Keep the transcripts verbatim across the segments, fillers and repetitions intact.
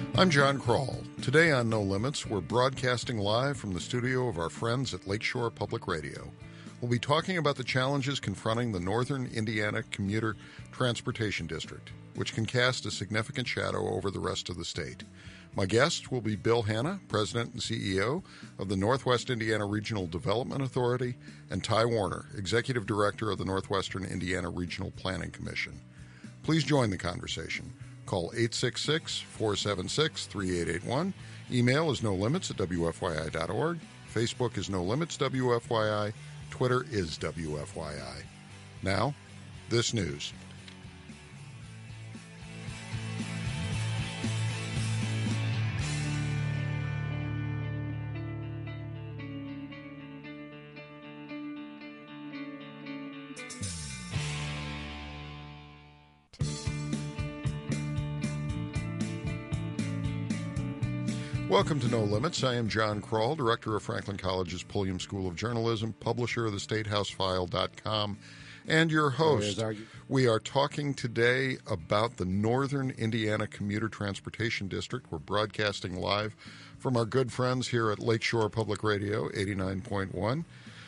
I'm John Kroll. Today on No Limits, we're broadcasting live from the studio of our friends at Lakeshore Public Radio. We'll be talking about the challenges confronting the Northern Indiana Commuter Transportation District, which can cast a significant shadow over the rest of the state. My guest will be Bill Hanna, President and C E O of the Northwest Indiana Regional Development Authority, and Ty Warner, Executive Director of the Northwestern Indiana Regional Planning Commission. Please join the conversation. Call eight six six, four seven six, three eight eight one. Email is no limits at W F Y I dot org. Facebook is No Limits W F Y I. Twitter is W F Y I. Now, this news. Welcome to No Limits. I am John Kroll, Director of Franklin College's Pulliam School of Journalism, publisher of the State House File dot com, and your host. We are talking today about the Northern Indiana Commuter Transportation District. We're broadcasting live from our good friends here at Lakeshore Public Radio, eighty-nine point one.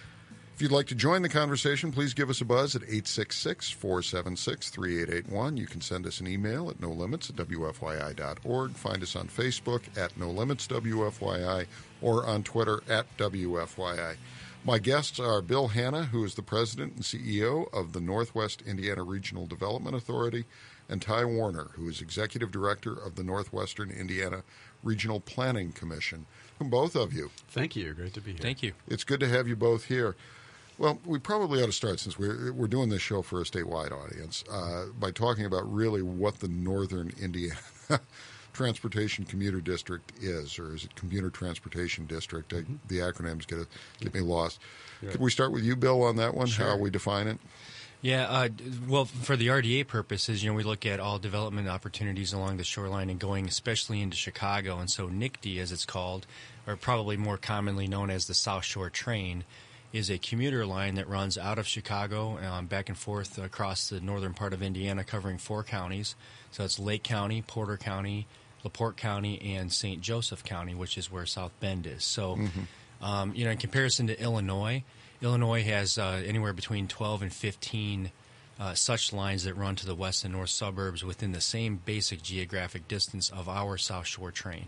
If you'd like to join the conversation, please give us a buzz at eight six six, four seven six, three eight eight one. You can send us an email at no limits at W F Y I dot org. Find us on Facebook at No Limits W F Y I or on Twitter at W F Y I. My guests are Bill Hanna, who is the President and C E O of the Northwest Indiana Regional Development Authority, and Ty Warner, who is Executive Director of the Northwestern Indiana Regional Planning Commission. Welcome, both of you. Thank you. Great to be here. Thank you. It's good to have you both here. Well, we probably ought to start, since we're we're doing this show for a statewide audience, uh, by talking about really what the Northern Indiana Transportation Commuter District is, or is it Commuter Transportation District? Mm-hmm. I, the acronyms get, a, get me lost. Right. Could we start with you, Bill, on that one, Sure. how we define it? Yeah, uh, well, for the R D A purposes, you know, we look at all development opportunities along the shoreline and going especially into Chicago. And so N I C D, as it's called, or probably more commonly known as the South Shore Train, is a commuter line that runs out of Chicago um, back and forth across the northern part of Indiana, covering four counties. So it's Lake County, Porter County, LaPorte County, and Saint Joseph County, which is where South Bend is. So, mm-hmm. um, you know, in comparison to Illinois, Illinois has uh, anywhere between twelve and fifteen uh, such lines that run to the west and north suburbs within the same basic geographic distance of our South Shore Train.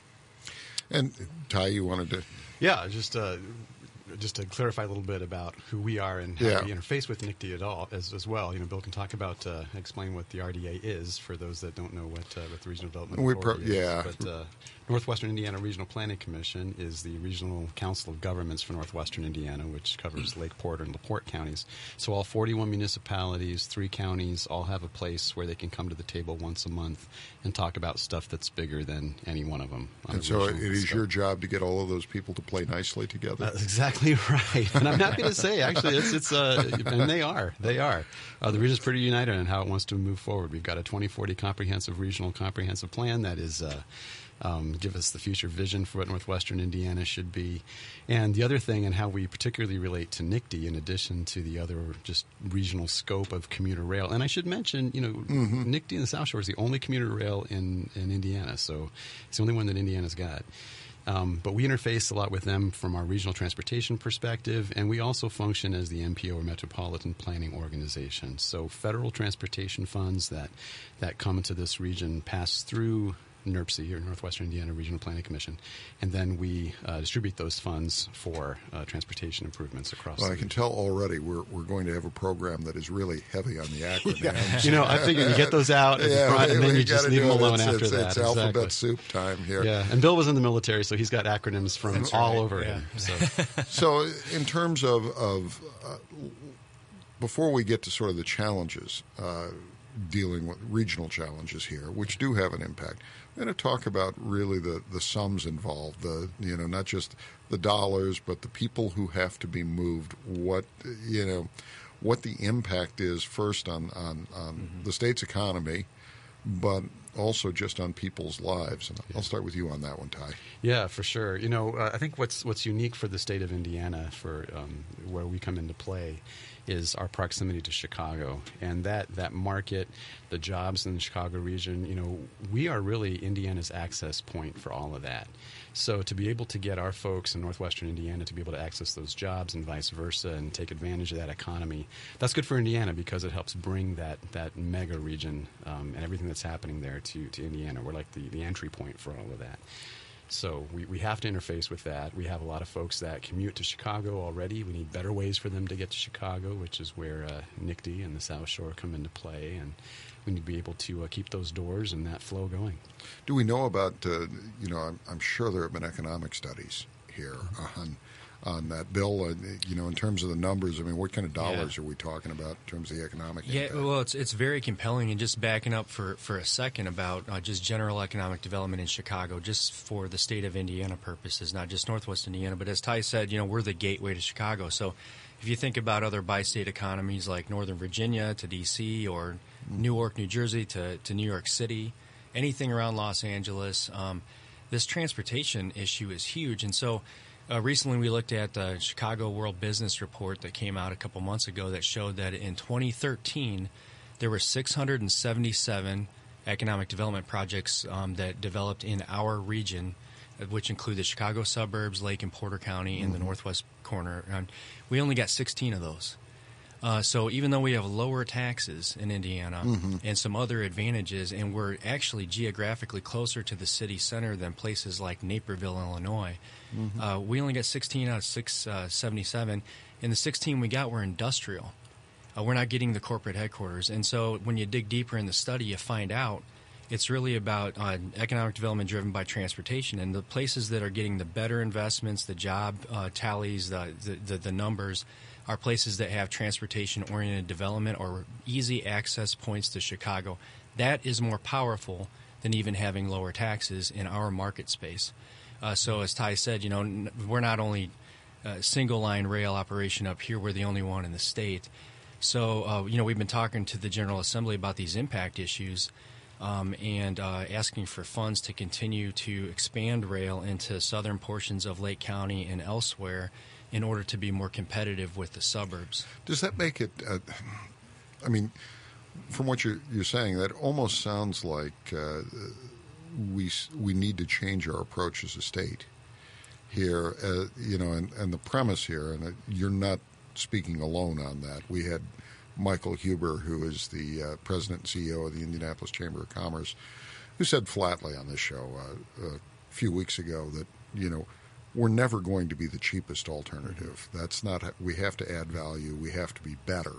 And Ty, you wanted to... Yeah, just... Uh, Just to clarify a little bit about who we are and how yeah. we interface with N I C D at all as, as well. You know, Bill can talk about, uh, explain what the R D A is for those that don't know what, uh, what the Regional Development we Authority pro- is. yeah. But uh, Northwestern Indiana Regional Planning Commission is the regional council of governments for Northwestern Indiana, which covers Lake Porter and LaPorte counties. So all forty-one municipalities, three counties, all have a place where they can come to the table once a month and talk about stuff that's bigger than any one of them. And so it is stuff. Your job to get all of those people to play nicely together? That's exactly right. And I'm happy to say, actually, it's, it's uh, and they are. They are. Uh, the region's pretty united on how it wants to move forward. We've got a twenty forty comprehensive regional comprehensive plan that is uh, um, give us the future vision for what Northwestern Indiana should be. And the other thing, and how we particularly relate to N I C D, in addition to the other just regional scope of commuter rail. And I should mention, you know, mm-hmm. N I C D in the South Shore is the only commuter rail in, in Indiana. So it's the only one that Indiana's got. Um, but we interface a lot with them from our regional transportation perspective, and we also function as the M P O, or Metropolitan Planning Organization. So federal transportation funds that, that come into this region pass through N R P C, or Northwestern Indiana Regional Planning Commission, and then we uh, distribute those funds for uh, transportation improvements across well, the I can region. tell already we're we're going to have a program that is really heavy on the acronyms. yeah. You know, I figured you get those out at yeah, the front, we, and then we you just leave them alone it's, after it's, that. It's exactly. alphabet soup time here. Yeah, and Bill was in the military, so he's got acronyms from That's all right. over yeah. him. So. So in terms of, of uh, before we get to sort of the challenges, uh, dealing with regional challenges here, which do have an impact, we're going to talk about really the, the sums involved, the you know not just the dollars, but the people who have to be moved, what you know what the impact is first on, on, on mm-hmm. the state's economy, but also just on people's lives. And I'll start with you on that one, Ty. Yeah, for sure. You know, uh, I think what's what's unique for the state of Indiana, for um, where we come into play, is our proximity to Chicago, and that, that market, the jobs in the Chicago region. You know, we are really Indiana's access point for all of that. So to be able to get our folks in northwestern Indiana to be able to access those jobs and vice versa and take advantage of that economy, that's good for Indiana because it helps bring that, that mega region um, and everything that's happening there to, to Indiana. We're like the, the entry point for all of that. So we, we have to interface with that. We have a lot of folks that commute to Chicago already. We need better ways for them to get to Chicago, which is where uh, N I C D and the South Shore come into play. And we need to be able to uh, keep those doors and that flow going. Do we know about, uh, you know, I'm, I'm sure there have been economic studies here on on that bill, uh, you know, in terms of the numbers. I mean, what kind of dollars yeah. are we talking about in terms of the economic yeah, impact? well, it's it's very compelling. And just backing up for, for a second about uh, just general economic development in Chicago, just for the state of Indiana purposes, not just Northwest Indiana. But as Ty said, you know, we're the gateway to Chicago. So if you think about other bi-state economies like Northern Virginia to D C or mm-hmm. Newark, New Jersey to, to New York City, anything around Los Angeles, um, this transportation issue is huge. And so Uh, recently, we looked at the Chicago World Business Report that came out a couple months ago that showed that in twenty thirteen, there were six hundred seventy-seven economic development projects um, that developed in our region, which include the Chicago suburbs, Lake and Porter County, and mm-hmm. the northwest corner. And we only got sixteen of those. Uh, so even though we have lower taxes in Indiana mm-hmm. and some other advantages, and we're actually geographically closer to the city center than places like Naperville, Illinois, mm-hmm. uh, we only got sixteen out of six seventy-seven. And the sixteen we got were industrial. Uh, we're not getting the corporate headquarters. And so when you dig deeper in the study, you find out it's really about uh, economic development driven by transportation. And the places that are getting the better investments, the job uh, tallies, the, the, the, the numbers, are places that have transportation-oriented development or easy access points to Chicago. That is more powerful than even having lower taxes in our market space. Uh, so as Ty said, you know, n- we're not only a single-line rail operation up here, we're the only one in the state. So, uh, you know, we've been talking to the General Assembly about these impact issues um, and uh, asking for funds to continue to expand rail into southern portions of Lake County and elsewhere in order to be more competitive with the suburbs. Does that make it, uh, I mean, from what you're, you're saying, that almost sounds like uh, we we need to change our approach as a state here, uh, you know, and, and the premise here, and you're not speaking alone on that. We had Michael Huber, who is the uh, president and C E O of the Indianapolis Chamber of Commerce, who said flatly on this show uh, a few weeks ago that, you know, we're never going to be the cheapest alternative. That's not. We have to add value. We have to be better.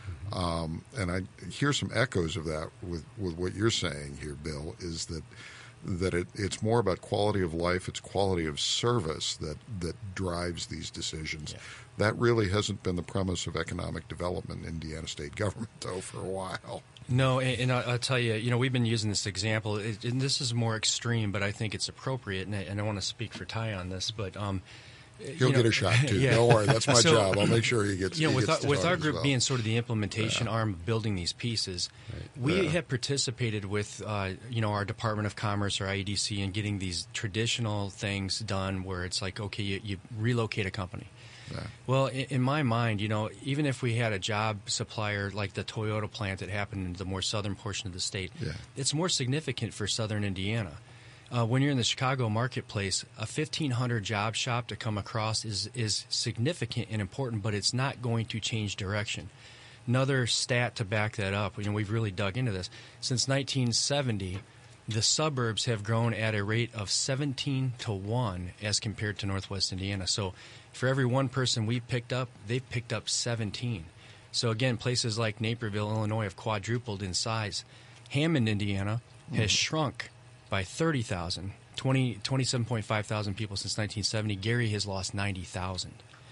Um, and I hear some echoes of that with, with what you're saying here, Bill. Is that that it, it's more about quality of life. It's quality of service that that drives these decisions. Yeah. That really hasn't been the premise of economic development in Indiana state government, though, for a while. No, and, and I'll tell you, you know, we've been using this example, and this is more extreme, but I think it's appropriate, and I, and I want to speak for Ty on this, but um, he'll you get know, a shot too. Yeah. Don't worry, that's my so, job. I'll make sure he gets. You know, he with gets our, with our group well. being sort of the implementation yeah. arm of building these pieces, right. we yeah. have participated with, uh, you know, our Department of Commerce or I E D C in getting these traditional things done, where it's like, okay, you, you relocate a company. Yeah. Well, in, in my mind, you know, even if we had a job supplier like the Toyota plant that happened in the more southern portion of the state, yeah. it's more significant for southern Indiana. Uh, when you're in the Chicago marketplace, a fifteen hundred job shop to come across is, is significant and important, but it's not going to change direction. Another stat to back that up, you know, we've really dug into this. Since nineteen seventy, the suburbs have grown at a rate of seventeen to one as compared to Northwest Indiana. So for every one person we've picked up, they've picked up seventeen. So again, places like Naperville, Illinois have quadrupled in size. Hammond, Indiana has mm. shrunk by thirty thousand, twenty, twenty-seven point five thousand people since nineteen seventy. Gary has lost ninety thousand.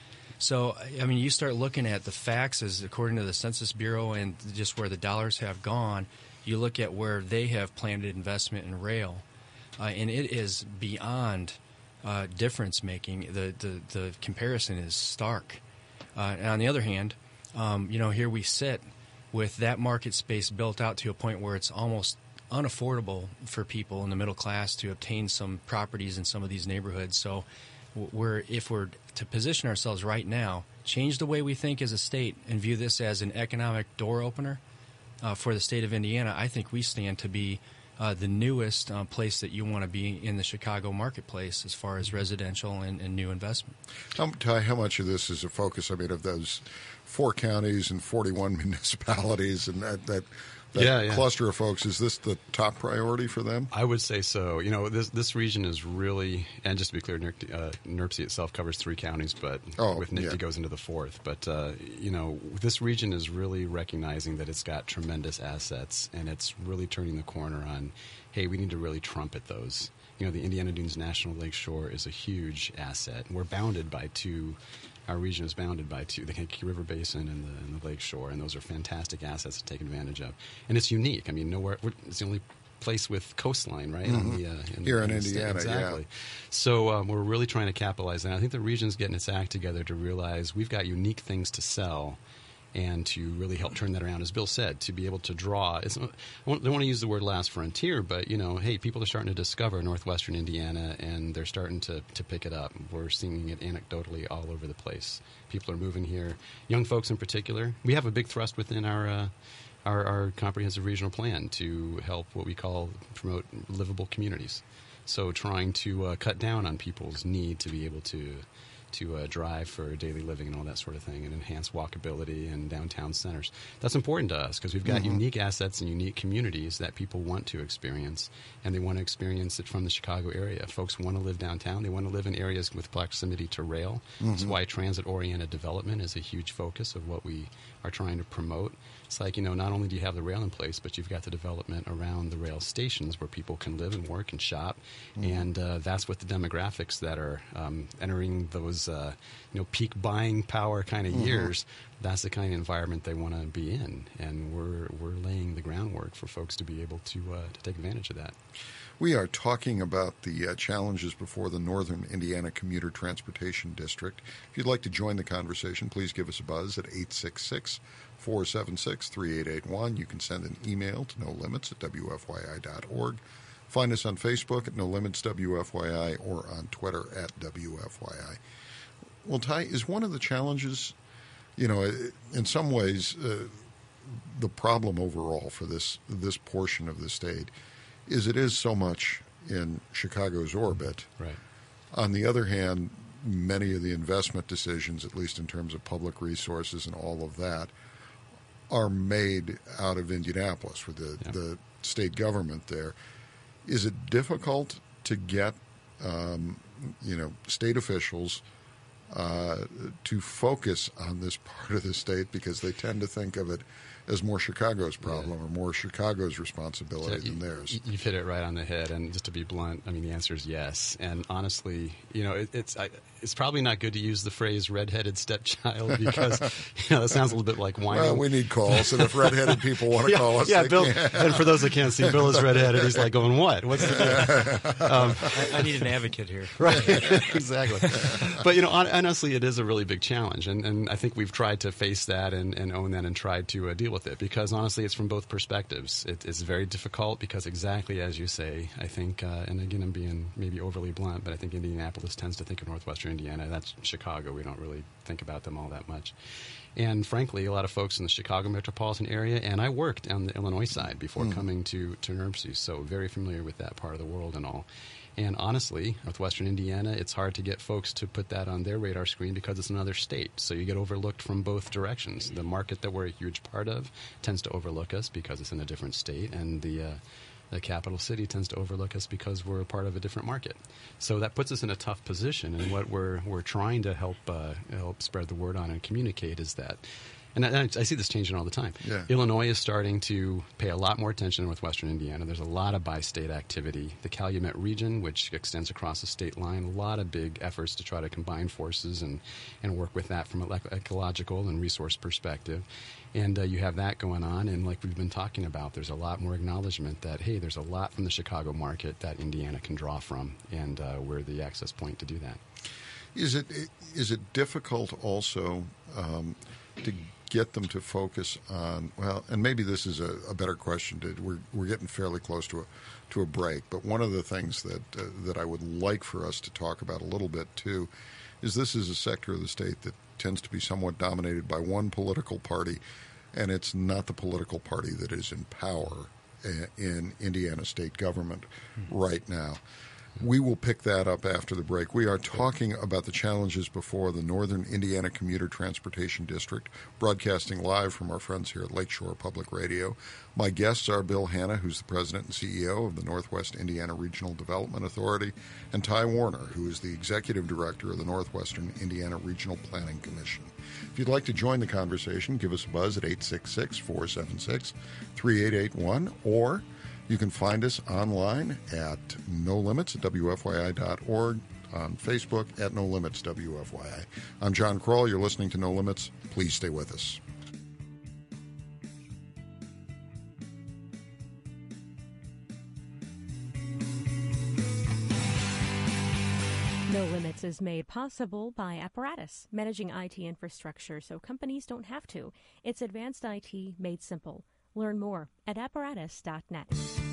So, I mean, you start looking at the facts as according to the Census Bureau and just where the dollars have gone, you look at where they have planned investment in rail, uh, and it is beyond uh, difference-making. The, the, the comparison is stark. Uh, and on the other hand, um, you know, here we sit with that market space built out to a point where it's almost unaffordable for people in the middle class to obtain some properties in some of these neighborhoods. So we're if we're to position ourselves right now, change the way we think as a state, and view this as an economic door opener uh, for the state of Indiana, I think we stand to be uh, the newest uh, place that you want to be in the Chicago marketplace as far as residential and, and new investment. How, Ty, how much of this is a focus, I mean, of those four counties and forty-one municipalities and that, that That yeah, yeah. cluster of folks, is this the top priority for them? I would say so. You know, this this region is really, and just to be clear, N R P C uh, itself covers three counties, but oh, with N I C T yeah. goes into the fourth. But, uh, you know, this region is really recognizing that it's got tremendous assets, and it's really turning the corner on, hey, we need to really trumpet those. You know, the Indiana Dunes National Lakeshore is a huge asset. We're bounded by two Our region is bounded by two, the Kankakee River Basin and the, and the Lake Shore, and those are fantastic assets to take advantage of. And it's unique. I mean, nowhere. It's the only place with coastline, right? Mm-hmm. On the, uh, in, Here in, in Indiana, exactly. Yeah. So um, we're really trying to capitalize on that. I think the region's getting its act together to realize we've got unique things to sell, and to really help turn that around, as Bill said, to be able to draw. It's, I don't want to use the word last frontier, but, you know, hey, people are starting to discover northwestern Indiana, and they're starting to, to pick it up. We're seeing it anecdotally all over the place. People are moving here, young folks in particular. We have a big thrust within our, uh, our, our comprehensive regional plan to help what we call promote livable communities. So trying to uh, cut down on people's need to be able to to uh, drive for daily living and all that sort of thing, and enhance walkability and downtown centers. That's important to us because we've got mm-hmm. unique assets and unique communities that people want to experience, and they want to experience it from the Chicago area. Folks want to live downtown. They want to live in areas with proximity to rail. Mm-hmm. That's why transit-oriented development is a huge focus of what we are trying to promote. It's like, you know, not only do you have the rail in place, but you've got the development around the rail stations where people can live and work and shop, mm-hmm. and uh, that's what the demographics that are um, entering those Uh, you know, peak buying power kind of mm-hmm. years, that's the kind of environment they want to be in, and we're we're laying the groundwork for folks to be able to uh, to take advantage of that. We are talking about the uh, challenges before the Northern Indiana Commuter Transportation District. If you'd like to join the conversation, please give us a buzz at eight six six, four seven six, three eight eight one. You can send an email to no limits at w f y i dot org. Find us on Facebook at No Limits W F Y I or on Twitter at W F Y I. Well, Ty, is one of the challenges, you know, in some ways, uh, the problem overall for this this portion of the state is it is so much in Chicago's orbit. Right. On the other hand, many of the investment decisions, at least in terms of public resources and all of that, are made out of Indianapolis with the, yeah. the state government there. Is it difficult to get, um, you know, state officials Uh, to focus on this part of the state because they tend to think of it as more Chicago's problem yeah. or more Chicago's responsibility so than you, theirs? You've hit it right on the head, and just to be blunt, I mean, the answer is yes. And honestly, you know, it, it's I, it's probably not good to use the phrase "redheaded stepchild" because you know that sounds a little bit like whining. Well, we need calls, and if redheaded people want to yeah, call us, yeah, they Bill. can. And for those that can't see, Bill is redheaded. He's like going, "What? What's the deal?" Um, I, I need an advocate here, right? Exactly. But you know, honestly, it is a really big challenge, and, and I think we've tried to face that and, and own that and tried to uh, deal with it because honestly, it's from both perspectives. It, it's very difficult because exactly as you say, I think, uh, and again, I'm being maybe overly blunt, but I think Indianapolis tends to think of northwestern Indiana. That's Chicago. We don't really think about them all that much. And frankly, a lot of folks in the Chicago metropolitan area, and I worked on the Illinois side before mm. coming to, to N R P C, so very familiar with that part of the world and all. And honestly, northwestern Indiana, it's hard to get folks to put that on their radar screen because it's another state. So you get overlooked from both directions. The market that we're a huge part of tends to overlook us because it's in a different state, and the uh, the capital city tends to overlook us because we're a part of a different market. So that puts us in a tough position. And what we're we're trying to help uh, help spread the word on and communicate is that. And I, I see this changing all the time. Yeah. Illinois is starting to pay a lot more attention to northwestern Indiana. There's a lot of bi-state activity. The Calumet region, which extends across the state line, a lot of big efforts to try to combine forces and, and work with that from an ecological and resource perspective. And uh, you have that going on. And like we've been talking about, there's a lot more acknowledgement that, hey, there's a lot from the Chicago market that Indiana can draw from, and uh, we're the access point to do that. Is it is it difficult also um, to get them to focus on, well, and maybe this is a, a better question. To, we're we're getting fairly close to a to a break, but one of the things that uh, that I would like for us to talk about a little bit too is this is a sector of the state that tends to be somewhat dominated by one political party, and it's not the political party that is in power in Indiana state government mm-hmm. right now. We will pick that up after the break. We are talking about the challenges before the Northern Indiana Commuter Transportation District, broadcasting live from our friends here at Lakeshore Public Radio. My guests are Bill Hanna, who's the president and C E O of the Northwest Indiana Regional Development Authority, and Ty Warner, who is the executive director of the Northwestern Indiana Regional Planning Commission. If you'd like to join the conversation, give us a buzz at eight six six, four seven six, three eight eight one, or you can find us online at No Limits at W F Y I dot org, on Facebook at No Limits W F Y I. I'm John Kroll. You're listening to No Limits. Please stay with us. No Limits is made possible by Apparatus, managing I T infrastructure so companies don't have to. It's advanced I T made simple. Learn more at apparatus dot net.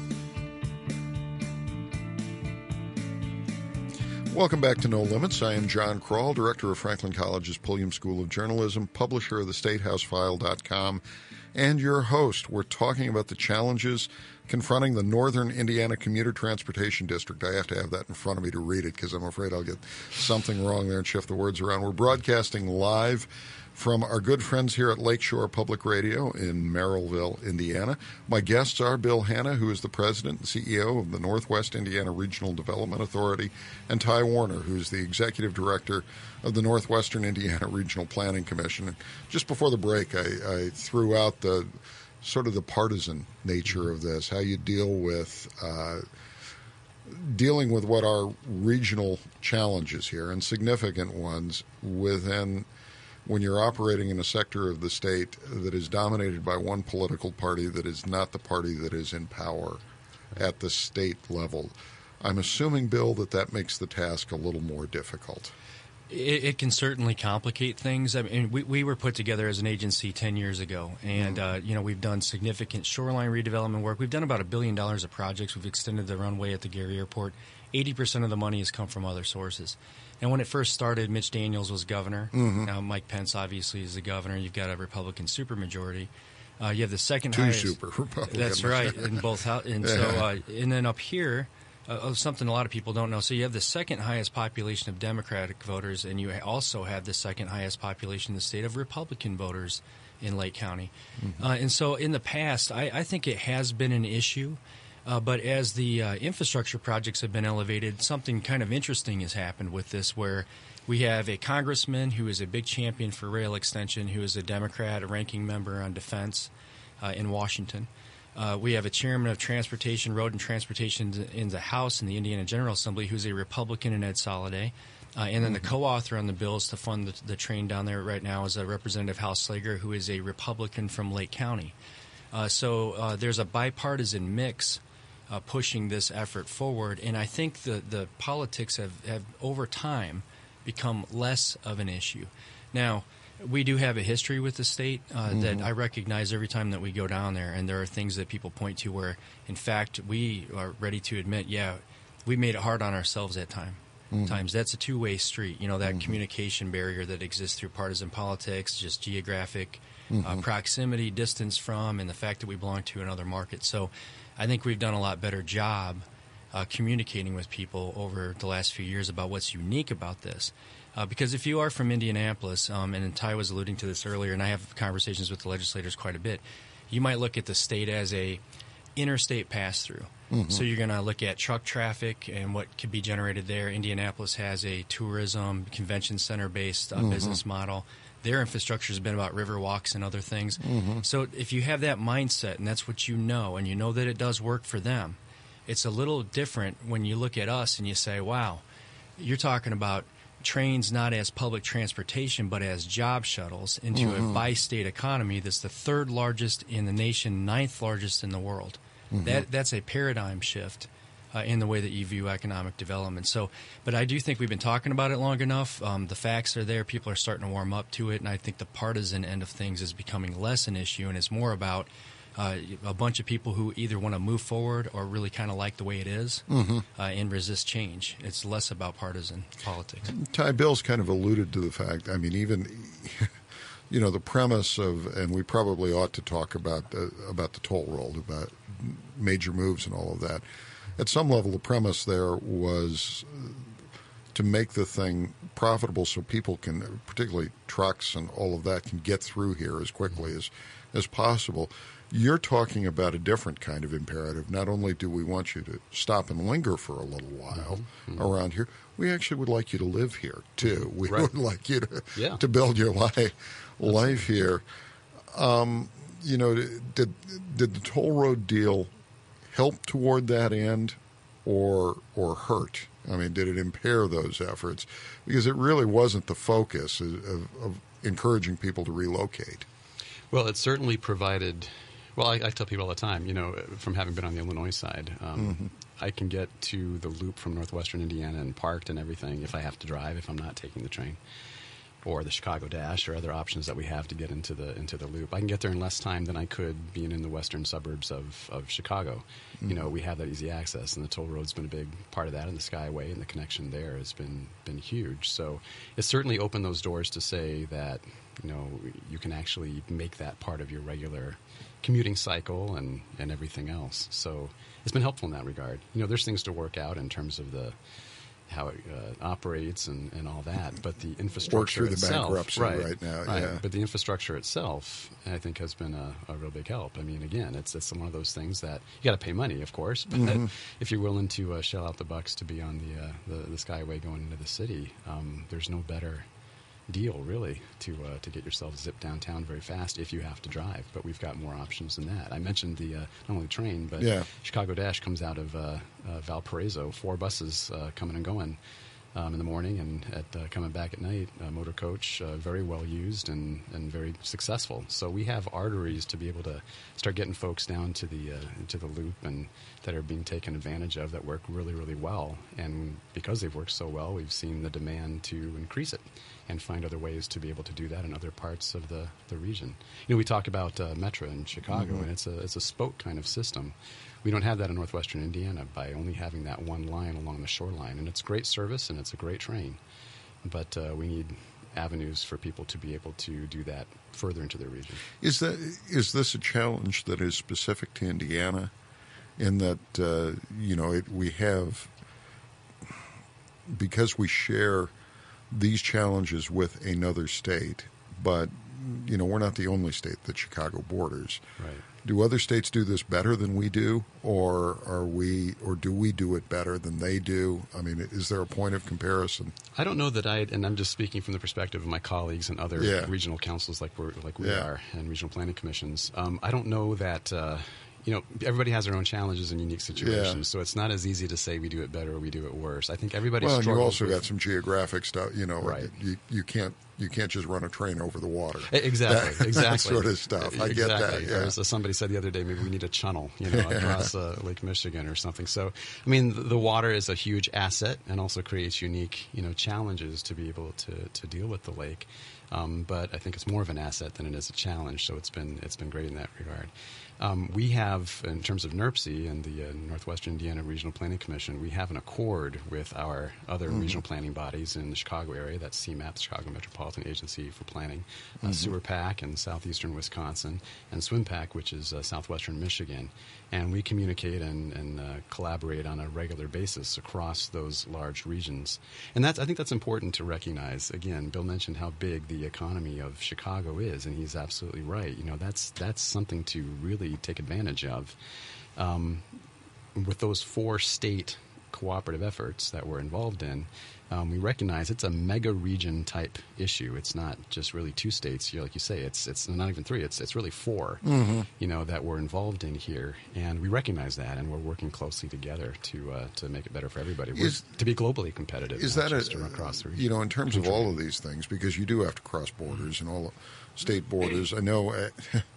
Welcome back to No Limits. I am John Kroll, director of Franklin College's Pulliam School of Journalism, publisher of the state house file dot com, and your host. We're talking about the challenges confronting the Northern Indiana Commuter Transportation District. I have to have that in front of me to read it because I'm afraid I'll get something wrong there and shift the words around. We're broadcasting live from our good friends here at Lakeshore Public Radio in Merrillville, Indiana. My guests are Bill Hanna, who is the president and C E O of the Northwest Indiana Regional Development Authority, and Ty Warner, who is the executive director of the Northwestern Indiana Regional Planning Commission. And just before the break, I, I threw out the sort of the partisan nature of this, how you deal with uh, dealing with what are regional challenges here and significant ones within when you're operating in a sector of the state that is dominated by one political party that is not the party that is in power at the state level. I'm assuming, Bill, that that makes the task a little more difficult. It, it can certainly complicate things. I mean, we, we were put together as an agency ten years ago, and mm. uh, you know we've done significant shoreline redevelopment work. We've done about a billion dollars of projects. We've extended the runway at the Gary Airport. eighty percent of the money has come from other sources. And when it first started, Mitch Daniels was governor. Mm-hmm. Now Mike Pence obviously is the governor. You've got a Republican supermajority. Uh, you have the second Two highest. Two super Republicans. That's right, in both houses. And yeah. so, uh, and then up here, uh, something a lot of people don't know. So you have the second highest population of Democratic voters, and you also have the second highest population in the state of Republican voters in Lake County. Mm-hmm. Uh, and so, in the past, I, I think it has been an issue. Uh, but as the uh, infrastructure projects have been elevated, something kind of interesting has happened with this, where we have a congressman who is a big champion for rail extension, who is a Democrat, a ranking member on defense uh, in Washington. Uh, we have a chairman of transportation, road and transportation in the House in the Indiana General Assembly, who's a Republican in Ed Soliday. Uh, and then mm-hmm. the co-author on the bills to fund the, the train down there right now is a Representative Hal Slager, who is a Republican from Lake County. Uh, so uh, there's a bipartisan mix Uh, pushing this effort forward, and I think the, the politics have, have, over time, become less of an issue. Now, we do have a history with the state uh, mm-hmm. that I recognize every time that we go down there, and there are things that people point to where, in fact, we are ready to admit, yeah, we made it hard on ourselves at time. Mm-hmm. times. That's a two-way street. You know, that mm-hmm. communication barrier that exists through partisan politics, just geographic mm-hmm. uh, proximity, distance from, and the fact that we belong to another market. So I think we've done a lot better job uh, communicating with people over the last few years about what's unique about this. Uh, because if you are from Indianapolis, um, and Ty was alluding to this earlier, and I have conversations with the legislators quite a bit, you might look at the state as a interstate pass-through. Mm-hmm. So you're going to look at truck traffic and what could be generated there. Indianapolis has a tourism, convention center-based uh, mm-hmm. business model. Their infrastructure has been about river walks and other things. Mm-hmm. So if you have that mindset and that's what you know, and you know that it does work for them, it's a little different when you look at us and you say, wow, you're talking about trains not as public transportation but as job shuttles into mm-hmm. a bi-state economy that's the third largest in the nation, ninth largest in the world. Mm-hmm. That That's a paradigm shift uh, in the way that you view economic development. So, but I do think we've been talking about it long enough. Um, the facts are there. People are starting to warm up to it, and I think the partisan end of things is becoming less an issue, and it's more about uh, a bunch of people who either want to move forward or really kind of like the way it is, mm-hmm. uh, and resist change. It's less about partisan politics. Ty, Bill's kind of alluded to the fact, I mean, even... You know, the premise of, and we probably ought to talk about the, about the toll roll, about major moves and all of that. At some level, the premise there was to make the thing profitable so people can, particularly trucks and all of that, can get through here as quickly as, as possible. You're talking about a different kind of imperative. Not only do we want you to stop and linger for a little while mm-hmm. around here, we actually would like you to live here, too. We right. would like you to, yeah. to build your life. life here. Um, you know, did did the toll road deal help toward that end or or hurt? I mean, did it impair those efforts? Because it really wasn't the focus of, of, of encouraging people to relocate. Well, it certainly provided, well, I, I tell people all the time, you know, from having been on the Illinois side, um, mm-hmm. I can get to the loop from northwestern Indiana and parked and everything if I have to drive, if I'm not taking the train. Or the Chicago Dash, or other options that we have to get into the into the loop. I can get there in less time than I could being in the western suburbs of, of Chicago. Mm-hmm. You know, we have that easy access, and the toll road's been a big part of that, and the Skyway and the connection there has been been huge. So it certainly opened those doors to say that, you know, you can actually make that part of your regular commuting cycle and, and everything else. So it's been helpful in that regard. You know, there's things to work out in terms of the how it uh, operates and, and all that, but the infrastructure works through itself, the bankruptcy right, right now. Right. Yeah. But the infrastructure itself, I think, has been a, a real big help. I mean, again, it's it's one of those things that you got to pay money, of course, but mm-hmm. if you're willing to uh, shell out the bucks to be on the uh, the, the Skyway going into the city, um, there's no better deal really to uh, to get yourself zipped downtown very fast if you have to drive. But we've got more options than that. I mentioned the uh, not only train, but yeah. Chicago Dash comes out of uh, uh, Valparaiso, four buses uh, coming and going. Um, in the morning and at uh, coming back at night, uh, motor coach, uh, very well used and, and very successful. So we have arteries to be able to start getting folks down to the uh, to the loop and that are being taken advantage of that work really, really well. And because they've worked so well, we've seen the demand to increase it and find other ways to be able to do that in other parts of the, the region. You know, we talk about uh, Metra in Chicago, mm-hmm. and it's a it's a spoke kind of system. We don't have that in northwestern Indiana by only having that one line along the shoreline. And it's great service and it's a great train. But uh, we need avenues for people to be able to do that further into their region. Is that is this a challenge that is specific to Indiana in that, uh, you know, it, we have, because we share these challenges with another state, but, you know, we're not the only state that Chicago borders. Right. Do other states do this better than we do, or are we, or do we do it better than they do? I mean, is there a point of comparison? I don't know that I, and I'm just speaking from the perspective of my colleagues and other yeah. regional councils like we're like we yeah. are, and regional planning commissions. Um, I don't know that. Uh, You know, everybody has their own challenges and unique situations, yeah. so it's not as easy to say we do it better or we do it worse. I think everybody well, struggles. Well, you also with, got some geographic stuff. You know, right. you you can't you can't just run a train over the water. Exactly, that, exactly. That sort of stuff. I exactly. get that. Yeah. Or as somebody said the other day, maybe we need a channel, you know, across uh, Lake Michigan or something. So, I mean, the, the water is a huge asset and also creates unique, you know, challenges to be able to to deal with the lake. Um, but I think it's more of an asset than it is a challenge. So it's been it's been great in that regard. Um, we have, in terms of NERPC and the uh, Northwestern Indiana Regional Planning Commission, we have an accord with our other mm-hmm. regional planning bodies in the Chicago area. That's C MAP, the Chicago Metropolitan Agency for Planning, uh, mm-hmm. Sewer PAC in southeastern Wisconsin, and SWIMPAC, which is uh, southwestern Michigan. And we communicate and, and uh, collaborate on a regular basis across those large regions. And that's, I think that's important to recognize. Again, Bill mentioned how big the economy of Chicago is, and he's absolutely right. You know, that's that's something to really take advantage of. Um, with those four state cooperative efforts that we're involved in, um, we recognize it's a mega region type issue. It's not just really two states. You know, like you say, it's it's not even three. It's it's really four. Mm-hmm. You know, that we're involved in here, and we recognize that, and we're working closely together to uh, to make it better for everybody. Is, we're, to be globally competitive. Is that a, to run across the region. You know, in terms country. of all of these things, because you do have to cross borders and all state borders. I know. Uh,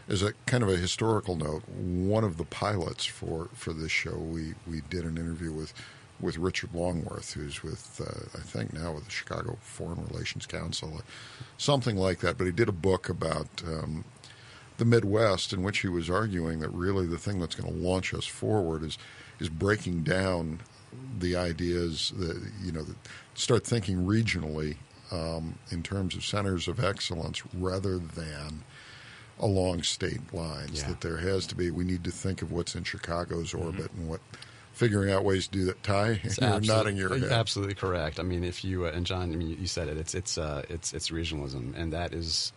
as a kind of a historical note, one of the pilots for, for this show, we, we did an interview with, with Richard Longworth, who's with, uh, I think now with the Chicago Foreign Relations Council, something like that. But he did a book about um, the Midwest, in which he was arguing that really the thing that's going to launch us forward is is breaking down the ideas that, you know, that start thinking regionally um, in terms of centers of excellence rather than along state lines. Yeah. That there has to be, we need to think of what's in Chicago's orbit mm-hmm. and what, figuring out ways to do that. Ty, you're nodding your head. Absolutely correct. I mean, if you uh, and John, I mean, you said it. It's it's uh, it's it's regionalism, and that is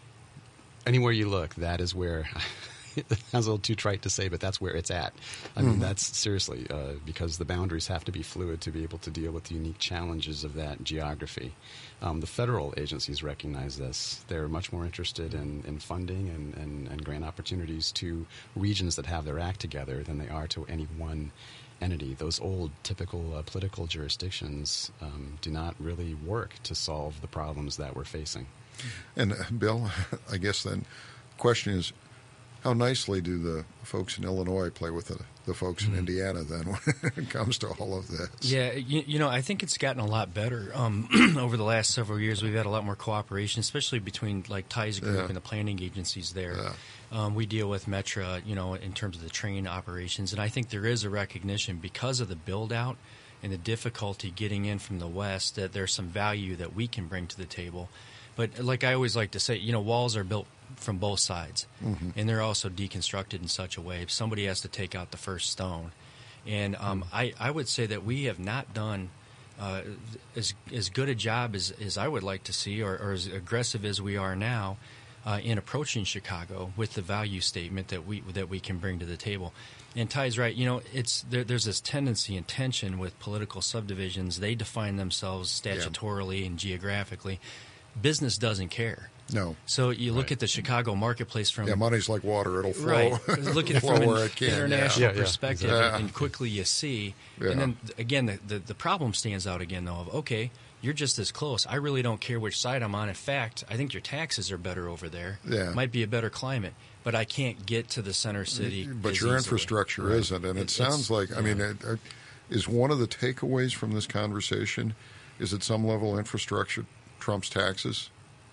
anywhere you look. That is where. It sounds a little too trite to say, but that's where it's at. I mean, mm-hmm. that's seriously uh, because the boundaries have to be fluid to be able to deal with the unique challenges of that geography. Um, the federal agencies recognize this. They're much more interested in, in funding and, and, and grant opportunities to regions that have their act together than they are to any one entity. Those old typical uh, political jurisdictions um, do not really work to solve the problems that we're facing. And, uh, Bill, I guess then the question is, how nicely do the folks in Illinois play with the, the folks in mm-hmm. Indiana then when it comes to all of this? Yeah, you, you know, I think it's gotten a lot better um, over the last several years. We've had a lot more cooperation, especially between like Ty's group yeah. and the planning agencies there. Yeah. Um, we deal with Metra, you know, in terms of the train operations, and I think there is a recognition because of the build out and the difficulty getting in from the west that there's some value that we can bring to the table. But like I always like to say, you know, walls are built from both sides, mm-hmm. and they're also deconstructed in such a way somebody has to take out the first stone. And um, mm-hmm. I, I would say that we have not done uh, as as good a job as, as I would like to see, or, or as aggressive as we are now uh, in approaching Chicago with the value statement that we that we can bring to the table. And Ty's right. You know, it's there, there's this tendency and tension with political subdivisions. They define themselves statutorily yeah. and geographically. Business doesn't care. No. So you look right. at the Chicago marketplace from... Yeah, money's like water. It'll flow. Right. Look at it from an can, international yeah. Yeah, perspective, yeah. and quickly you see. Yeah. And then, again, the, the, the problem stands out again, though, of, okay, you're just as close. I really don't care which side I'm on. In fact, I think your taxes are better over there. Yeah. Might be a better climate. But I can't get to the center city But as your easily. infrastructure right. isn't. And it, it sounds like, I yeah. mean, it, it, is one of the takeaways from this conversation is at some level infrastructure trumps taxes?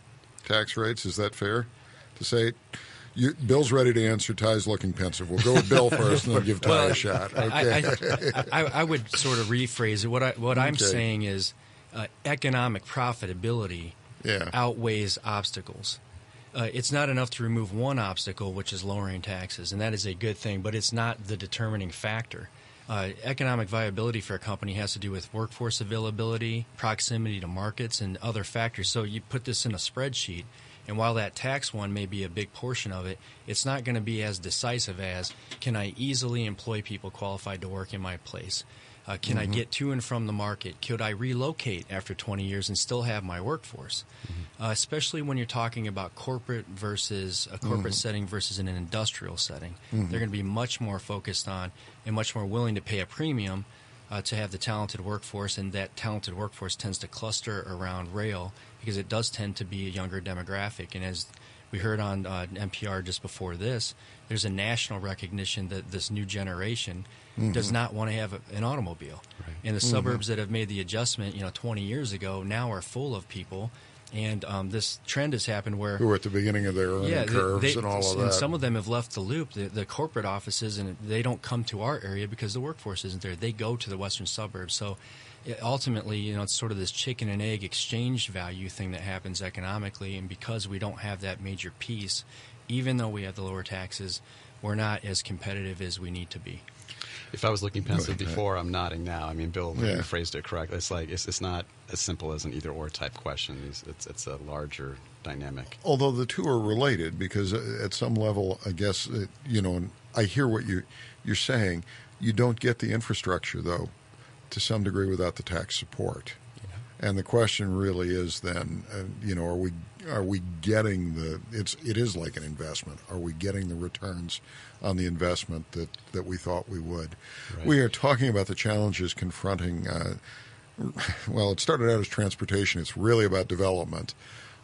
Tax rates, is that fair to say? You, Bill's ready to answer. Ty's looking pensive. We'll go with Bill first, and then give Ty well, a shot. Okay. I, I, I, I would sort of rephrase it. What I what I'm okay. saying is, uh, economic profitability yeah. outweighs obstacles. Uh, it's not enough to remove one obstacle, which is lowering taxes, and that is a good thing. But it's not the determining factor. Uh, economic viability for a company has to do with workforce availability, proximity to markets, and other factors. So you put this in a spreadsheet, and while that tax one may be a big portion of it, it's not going to be as decisive as, can I easily employ people qualified to work in my place? Uh, can mm-hmm. I get to and from the market? Could I relocate after twenty years and still have my workforce? Mm-hmm. Uh, especially when you're talking about corporate versus a corporate mm-hmm. setting versus in an industrial setting. Mm-hmm. They're going to be much more focused on and much more willing to pay a premium uh, to have the talented workforce, and that talented workforce tends to cluster around rail because it does tend to be a younger demographic. And as we heard on uh, N P R just before this, there's a national recognition that this new generation mm-hmm. does not want to have a, an automobile. Right. And the mm-hmm. suburbs that have made the adjustment, you know, twenty years ago now are full of people. And um, this trend has happened where... Who are at the beginning of their earning yeah, curves they, and all of and that. some of them have left the loop, the, the corporate offices, and they don't come to our area because the workforce isn't there. They go to the western suburbs. So it, ultimately, you know, it's sort of this chicken and egg exchange value thing that happens economically. And because we don't have that major piece, even though we have the lower taxes, we're not as competitive as we need to be. If I was looking pensive before, I'm nodding now. I mean, Bill yeah. phrased it correctly. It's like it's, it's not as simple as an either-or type question. It's, it's it's a larger dynamic. Although the two are related, because at some level, I guess it, you know, and I hear what you you're saying. You don't get the infrastructure, though, to some degree, without the tax support. Yeah. And the question really is then, uh, you know, are we are we getting the? It's it is like an investment. Are we getting the returns on the investment that, that we thought we would? Right. We are talking about the challenges confronting, uh, well, it started out as transportation. It's really about development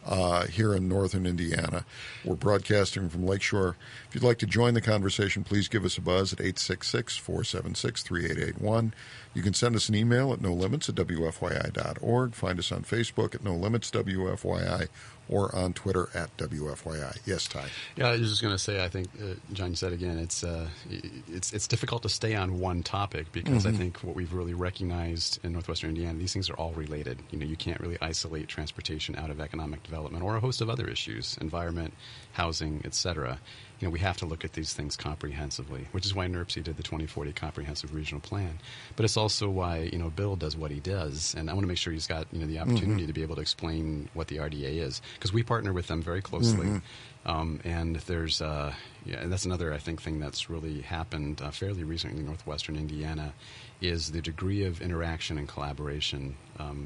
uh, here in northern Indiana. We're broadcasting from Lakeshore. If you'd like to join the conversation, please give us a buzz at eight six six, four seven six, three eight eight one. You can send us an email at no limits at w f y i dot org. Find us on Facebook at No Limits W F Y I or on Twitter at W F Y I. Yes, Ty. Yeah, I was just going to say, I think, uh, John, you said again, it's, uh, it's it's difficult to stay on one topic because mm-hmm. I think what we've really recognized in northwestern Indiana, these things are all related. You know, you can't really isolate transportation out of economic development or a host of other issues, environment, housing, et cetera. You know, we have to look at these things comprehensively, which is why NERC did the twenty forty Comprehensive Regional Plan. But it's also why, you know, Bill does what he does. And I want to make sure he's got, you know, the opportunity mm-hmm. to be able to explain what the R D A is. Because we partner with them very closely. Mm-hmm. Um, and there's, uh, yeah, and that's another, I think, thing that's really happened uh, fairly recently in northwestern Indiana is the degree of interaction and collaboration. Um,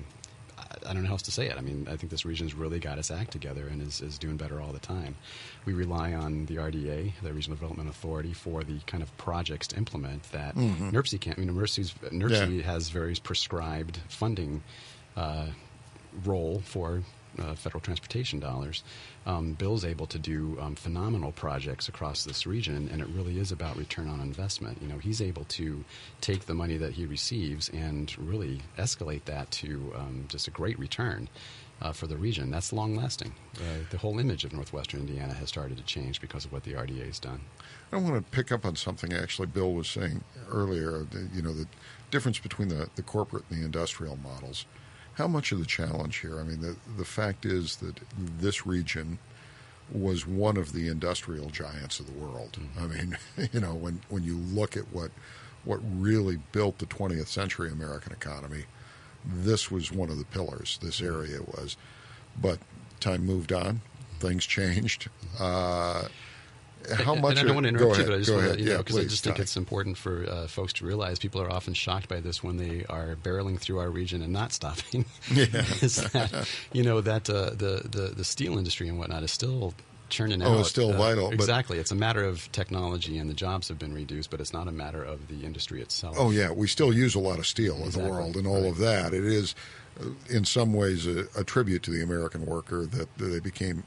I don't know how else to say it. I mean, I think this region's really got its act together and is, is doing better all the time. We rely on the R D A, the Regional Development Authority, for the kind of projects to implement that mm-hmm. NERC can't. I mean, NERC's, NERC yeah. has very prescribed funding uh, role for uh, federal transportation dollars. Um, Bill's able to do um, phenomenal projects across this region, and it really is about return on investment. You know, he's able to take the money that he receives and really escalate that to um, just a great return uh, for the region. That's long-lasting. Uh, the whole image of northwestern Indiana has started to change because of what the R D A has done. I want to pick up on something actually Bill was saying earlier, you know, the difference between the, the corporate and the industrial models. How much of the challenge here? I mean, the, the fact is that this region was one of the industrial giants of the world. Mm-hmm. I mean, you know, when, when you look at what what really built the twentieth century American economy, this was one of the pillars, this area was. But time moved on. Things changed. Uh, how and, much? And I don't want to interrupt you, but I just want to, you yeah, know, because I just think Ty. it's important for uh, folks to realize people are often shocked by this when they are barreling through our region and not stopping. Yeah. is that, you know, that uh, the, the, the steel industry and whatnot is still churning out. Oh, it's still uh, vital. Exactly. It's a matter of technology and the jobs have been reduced, but it's not a matter of the industry itself. Oh, yeah. We still use a lot of steel exactly. in the world and all right. of that. It is, uh, in some ways, a, a tribute to the American worker that they became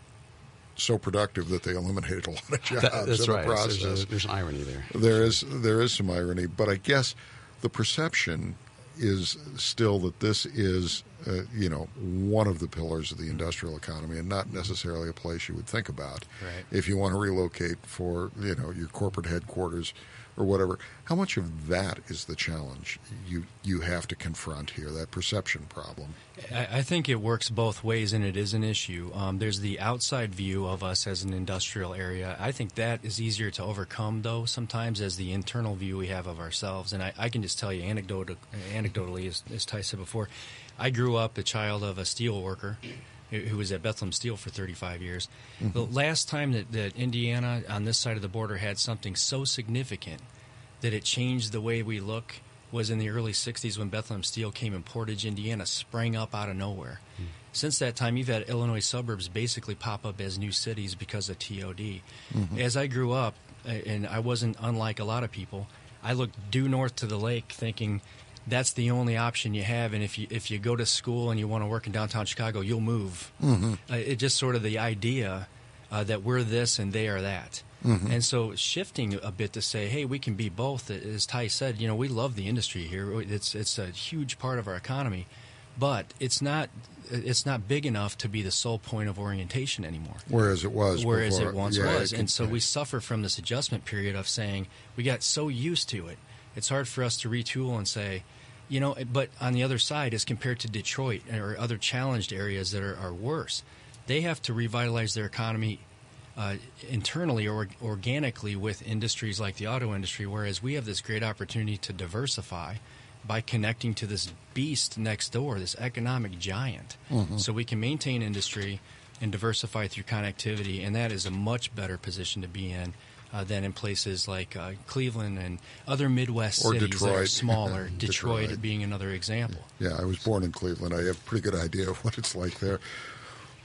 so productive that they eliminated a lot of jobs that, that's in right. the process. There's, a, there's irony there. There is there is some irony, but I guess the perception is still that this is, uh, you know, one of the pillars of the industrial economy and not necessarily a place you would think about right. if you want to relocate for, you know, your corporate headquarters or whatever. How much of that is the challenge you you have to confront here, that perception problem? I, I think it works both ways, and it is an issue. Um, there's the outside view of us as an industrial area. I think that is easier to overcome, though, sometimes as the internal view we have of ourselves. And I, I can just tell you anecdotal, anecdotally, as, as Ty said before, I grew up the child of a steel worker who was at Bethlehem Steel for thirty-five years. Mm-hmm. The last time that, that Indiana on this side of the border had something so significant that it changed the way we look was in the early sixties when Bethlehem Steel came in Portage, Indiana, sprang up out of nowhere. Mm. Since that time, you've had Illinois suburbs basically pop up as new cities because of T O D. Mm-hmm. As I grew up, and I wasn't unlike a lot of people, I looked due north to the lake thinking that's the only option you have, and if you if you go to school and you want to work in downtown Chicago, you'll move. Mm-hmm. Uh, it just sort of the idea uh, that we're this and they are that. Mm-hmm. And so shifting a bit to say, hey, we can be both. As Ty said, you know, we love the industry here. It's it's a huge part of our economy, but it's not it's not big enough to be the sole point of orientation anymore. Whereas it was. Whereas before. it once yeah, was. it and so yeah. we suffer from this adjustment period of saying we got so used to it. It's hard for us to retool and say, you know, but on the other side, as compared to Detroit or other challenged areas that are, are worse, they have to revitalize their economy uh, internally or organically with industries like the auto industry, whereas we have this great opportunity to diversify by connecting to this beast next door, this economic giant. Mm-hmm. So we can maintain industry and diversify through connectivity, and that is a much better position to be in Uh, than in places like uh, Cleveland and other Midwest or cities Detroit. that are smaller, Detroit, Detroit being another example. Yeah, I was born in Cleveland. I have a pretty good idea of what it's like there.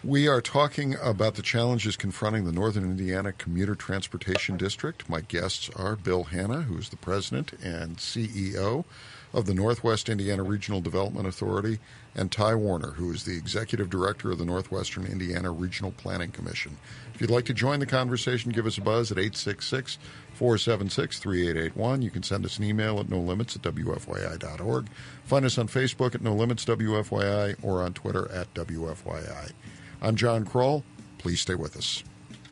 We are talking about the challenges confronting the Northern Indiana Commuter Transportation District. My guests are Bill Hanna, who is the president and C E O of the Northwest Indiana Regional Development Authority, and Ty Warner, who is the executive director of the Northwestern Indiana Regional Planning Commission. If you'd like to join the conversation, give us a buzz at eight six six, four seven six, three eight eight one. You can send us an email at no limits at w f y i dot org. Find us on Facebook at No Limits W F Y I or on Twitter at W F Y I. I'm John Kroll. Please stay with us.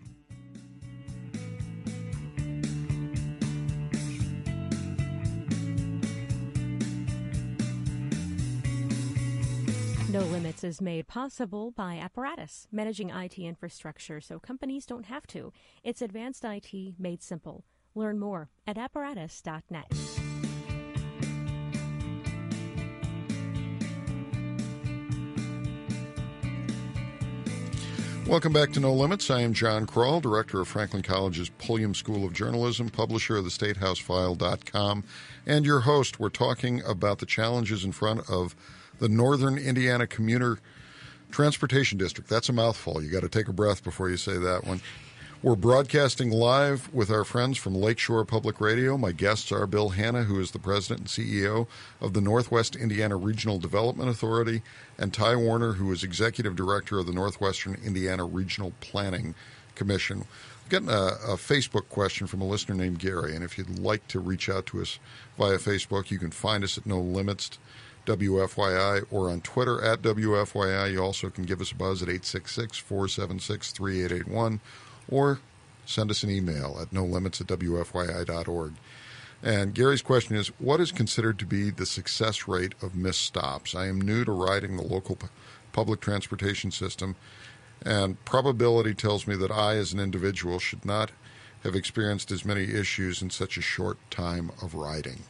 No Limits is made possible by Apparatus, managing I T infrastructure so companies don't have to. It's advanced I T made simple. Learn more at apparatus dot net. Welcome back to No Limits. I am John Kroll, director of Franklin College's Pulliam School of Journalism, publisher of the state house file dot com, and your host. We're talking about the challenges in front of the Northern Indiana Commuter Transportation District. That's a mouthful. You got to take a breath before you say that one. We're broadcasting live with our friends from Lakeshore Public Radio. My guests are Bill Hanna, who is the president and C E O of the Northwest Indiana Regional Development Authority, and Ty Warner, who is executive director of the Northwestern Indiana Regional Planning Commission. We've gotten a, a Facebook question from a listener named Gary, and if you'd like to reach out to us via Facebook, you can find us at No Limits W F Y I or on Twitter at W F Y I. You also can give us a buzz at eight six six, four seven six, three eight eight one or send us an email at no limits at w f y i dot org. And Gary's question is, what is considered to be the success rate of missed stops? I am new to riding the local p- public transportation system, and probability tells me that I, as an individual, should not have experienced as many issues in such a short time of riding.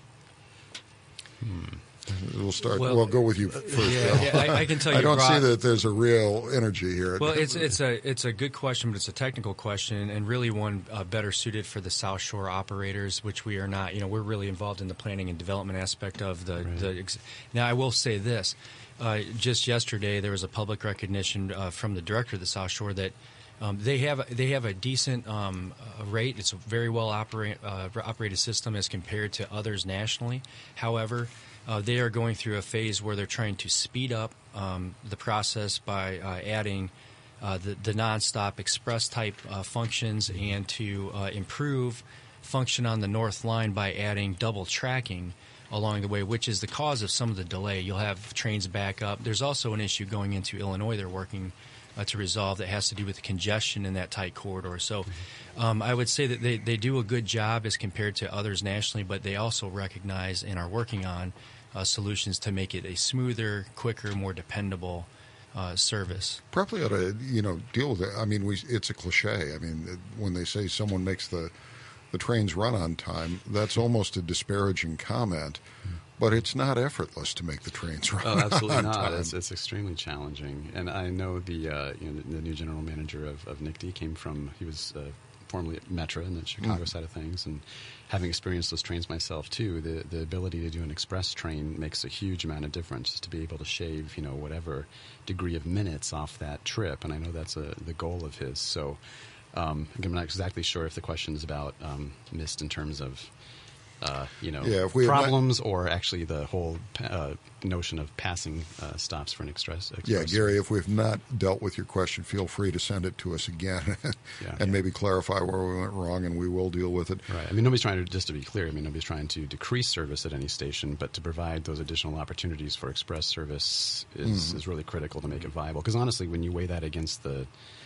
Hmm. We'll start. Well, we'll go with you first. Yeah, yeah I, I can tell you. I don't Rob, see that there's a real energy here. Well, it's it's a it's a good question, but it's a technical question, and really one uh, better suited for the South Shore operators, which we are not. You know, we're really involved in the planning and development aspect of the. Right. the ex- now, I will say this: uh, just yesterday, there was a public recognition uh, from the director of the South Shore that. Um, they have they have a decent um, uh, rate. It's a very well operate, uh, operated system as compared to others nationally. However, uh, they are going through a phase where they're trying to speed up um, the process by uh, adding uh, the, the nonstop express type uh, functions and to uh, improve function on the North Line by adding double tracking along the way, which is the cause of some of the delay. You'll have trains back up. There's also an issue going into Illinois they're working Uh, to resolve that has to do with the congestion in that tight corridor. So um, I would say that they, they do a good job as compared to others nationally, but they also recognize and are working on uh, solutions to make it a smoother, quicker, more dependable uh, service. Probably ought to, you know, deal with it. I mean, we, it's a cliche. I mean, when they say someone makes the, the trains run on time, that's almost a disparaging comment. But it's not effortless to make the trains run. Oh, absolutely on not. time. It's, it's extremely challenging. And I know the uh, you know the, the new general manager of, of N I C D came from, he was uh, formerly at Metra in the Chicago mm. side of things. And having experienced those trains myself, too, the, the ability to do an express train makes a huge amount of difference, just to be able to shave, you know, whatever degree of minutes off that trip. And I know that's a, the goal of his. So um, I'm not exactly sure if the question is about um, missed in terms of Uh, you know, yeah, if we problems not, or actually the whole uh, notion of passing uh, stops for an express, express. Yeah, Gary, if we've not dealt with your question, feel free to send it to us again and yeah, maybe yeah. clarify where we went wrong, and we will deal with it. Right. I mean, nobody's trying to, just to be clear, I mean, nobody's trying to decrease service at any station, but to provide those additional opportunities for express service is, mm. is really critical to make it viable. Because honestly, when you weigh that against the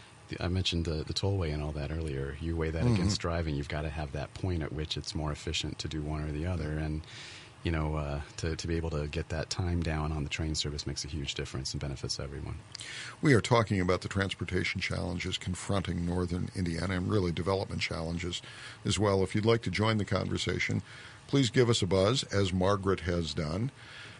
I mentioned the, the tollway and all that earlier. You weigh that mm-hmm. against driving. You've got to have that point at which it's more efficient to do one or the other. And, you know, uh, to, to be able to get that time down on the train service makes a huge difference and benefits everyone. We are talking about the transportation challenges confronting northern Indiana and really development challenges as well. If you'd like to join the conversation, please give us a buzz, as Margaret has done,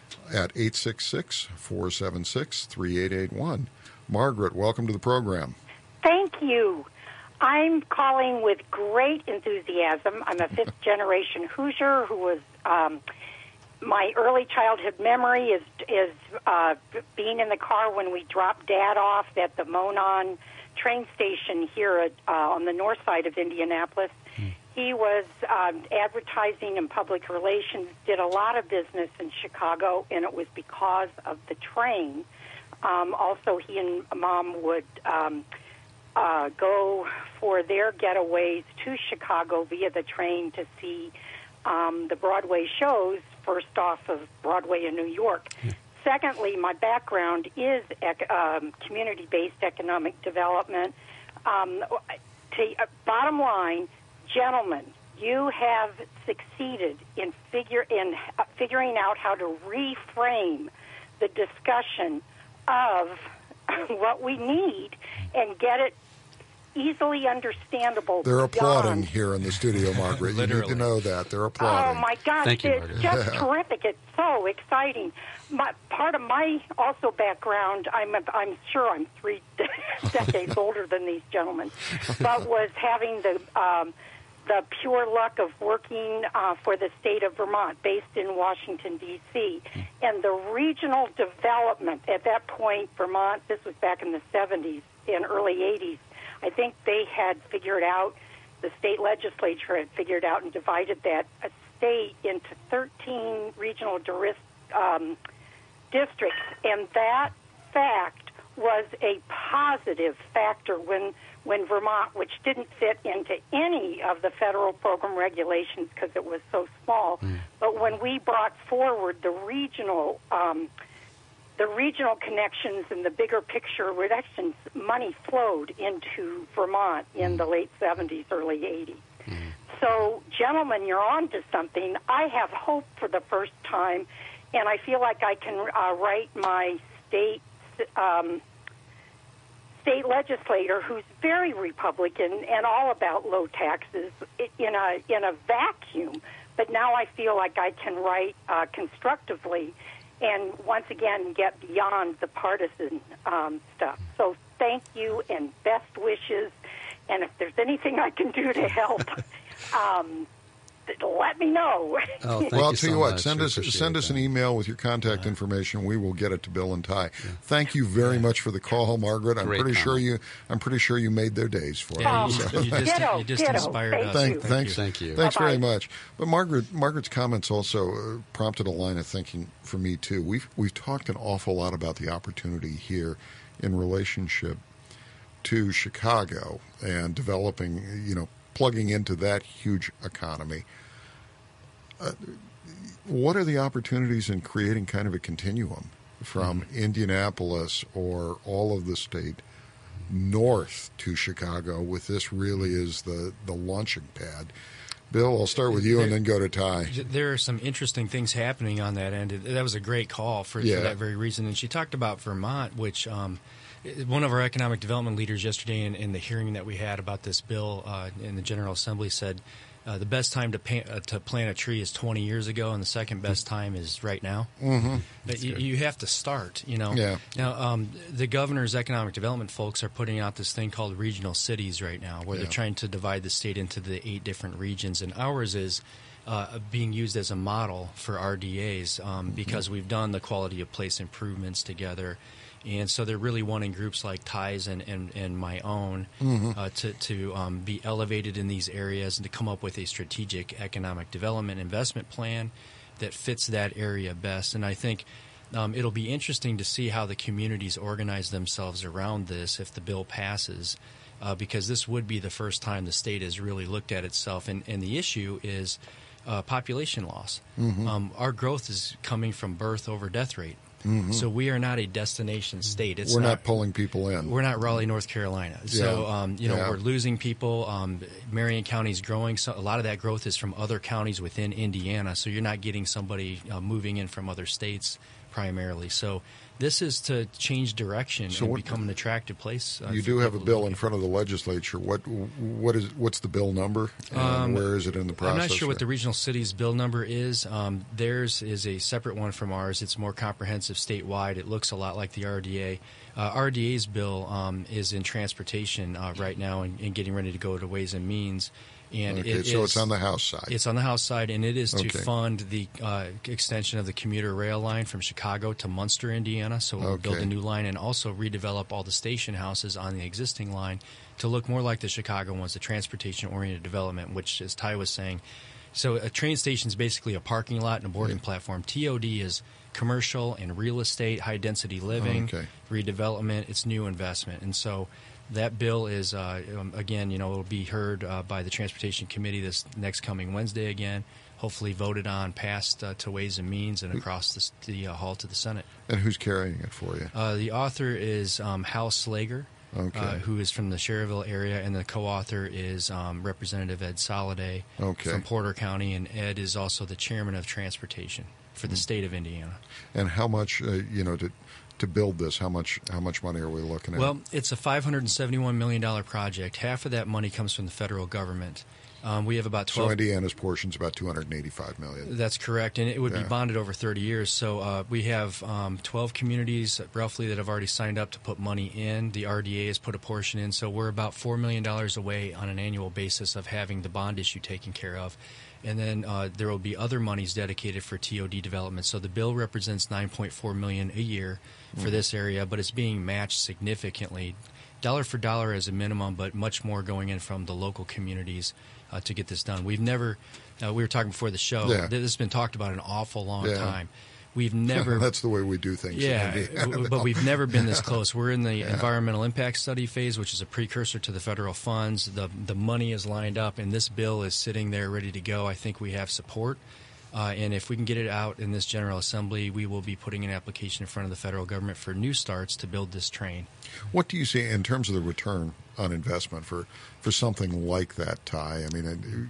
at eight six six, four seven six, three eight eight one. Margaret, welcome to the program. Thank you. I'm calling with great enthusiasm. I'm a fifth-generation Hoosier who was um, my early childhood memory is is uh, being in the car when we dropped Dad off at the Monon train station here at, uh, on the north side of Indianapolis. Mm. He was um, advertising and public relations, did a lot of business in Chicago, and it was because of the train. Um, also, he and Mom would um, uh, go for their getaways to Chicago via the train to see um, the Broadway shows, first off of Broadway in New York. Yeah. Secondly, my background is ec- um, community-based economic development. Um, to, uh, bottom line, gentlemen, you have succeeded in figure in uh, figuring out how to reframe the discussion of what we need and get it easily understandable. They're applauding beyond. Here in the studio, Margaret. You need to know that. They're applauding. Oh, my gosh. Thank you, it's Margaret. just Yeah. terrific. It's so exciting. My, part of my also background, I'm I'm sure I'm three decades older than these gentlemen, but was having the um, the pure luck of working uh, for the state of Vermont, based in Washington, D C, and the regional development at that point, Vermont, this was back in the seventies and early eighties, I think they had figured out, the state legislature had figured out and divided that state into thirteen regional diris, um, districts, and that fact was a positive factor when when Vermont, which didn't fit into any of the federal program regulations because it was so small, mm. but when we brought forward the regional um, the regional connections and the bigger picture reductions, money flowed into Vermont in the late seventies, early eighties. Mm. So, gentlemen, you're on to something. I have hope for the first time, and I feel like I can uh, write my state um, state legislator, who's very Republican and all about low taxes, in a in a vacuum. But now I feel like I can write uh, constructively and once again get beyond the partisan um, stuff. So thank you and best wishes. And if there's anything I can do to help, um, let me know. Oh, thank well, I'll you tell so you what, much. send We us appreciate send us that. an email with your contact Yeah. information. We will get it to Bill and Ty. Yeah. Thank you very much for the call, Margaret. I'm Great pretty sure comment. you I'm pretty sure you made their days for Yeah, us. you, So. you just, Ditto, you just ditto. inspired Thank us. you. Thank, thanks, Thank you. Thanks very Bye-bye. much. But Margaret, Margaret's comments also uh, prompted a line of thinking for me too. We've we've talked an awful lot about the opportunity here in relationship to Chicago and developing, you know, plugging into that huge economy. Uh, what are the opportunities in creating kind of a continuum from mm-hmm. Indianapolis or all of the state north to Chicago, with this really is the, the launching pad? Bill, I'll start with you there, and then go to Ty. There are some interesting things happening on that end. That was a great call for, yeah. for that very reason. And she talked about Vermont, which um, one of our economic development leaders yesterday in, in the hearing that we had about this bill uh, in the General Assembly said, Uh, the best time to, pay, uh, to plant a tree is twenty years ago, and the second best time is right now. Mm-hmm. But you, you have to start, you know. Yeah. Now, um, the governor's economic development folks are putting out this thing called regional cities right now, where yeah. they're trying to divide the state into the eight different regions, and ours is uh, being used as a model for R D As um, mm-hmm. because we've done the quality of place improvements together. And so they're really wanting groups like Ty's and, and, and my own mm-hmm. uh, to, to um, be elevated in these areas and to come up with a strategic economic development investment plan that fits that area best. And I think um, it'll be interesting to see how the communities organize themselves around this if the bill passes, uh, because this would be the first time the state has really looked at itself. And, and the issue is uh, population loss. Mm-hmm. Um, our growth is coming from birth over death rate. Mm-hmm. So we are not a destination state. It's we're not, not pulling people in. We're not Raleigh, North Carolina. So, yeah. um, you know, yeah. we're losing people. Um, Marion County is growing. So a lot of that growth is from other counties within Indiana. So you're not getting somebody uh, moving in from other states primarily. So this is to change direction so and what, become an attractive place. Uh, you do have a bill in front of the legislature. What what is what's the bill number? And um, where is it in the process? I'm not sure what the regional cities bill number is. Um, theirs is a separate one from ours. It's more comprehensive statewide. It looks a lot like the R D A. Uh, R D A's bill um, is in transportation uh, right now and, and getting ready to go to Ways and Means. And okay, it so is, it's on the House side. It's on the House side, and it is to okay. fund the uh, extension of the commuter rail line from Chicago to Munster, Indiana. So we'll okay. build a new line and also redevelop all the station houses on the existing line to look more like the Chicago ones, the transportation-oriented development, which, as Ty was saying, so a train station is basically a parking lot and a boarding yeah. platform. T O D is commercial and real estate, high-density living, okay. redevelopment. It's new investment. And so that bill is, uh, um, again, you know, it will be heard uh, by the Transportation Committee this next coming Wednesday again, hopefully voted on, passed uh, to Ways and Means and across the, the uh, hall to the Senate. And who's carrying it for you? Uh, the author is um, Hal Slager, okay. uh, who is from the Cherryville area, and the co-author is um, Representative Ed Soliday okay. from Porter County, and Ed is also the chairman of Transportation for the mm. state of Indiana. And how much, uh, you know, to to build this, how much how much money are we looking at? Well, it's a five hundred seventy-one million dollars project. Half of that money comes from the federal government. Um, we have about twelve. So Indiana's portion is about two hundred eighty-five million dollars. That's correct, and it would yeah. be bonded over thirty years. So uh, we have um, twelve communities roughly that have already signed up to put money in. The R D A has put a portion in, so we're about four million dollars away on an annual basis of having the bond issue taken care of. And then uh, there will be other monies dedicated for T O D development. So the bill represents nine point four million dollars a year for mm. this area, but it's being matched significantly, dollar for dollar as a minimum, but much more going in from the local communities uh, to get this done. We've never, uh, we were talking before the show, yeah. this has been talked about an awful long yeah. time. We've never. That's the way we do things. Yeah, but we've never been this close. We're in the yeah. environmental impact study phase, which is a precursor to the federal funds. The the money is lined up, and this bill is sitting there ready to go. I think we have support, uh, and if we can get it out in this General Assembly, we will be putting an application in front of the federal government for new starts to build this train. What do you see in terms of the return on investment for, for something like that, Ty? I mean,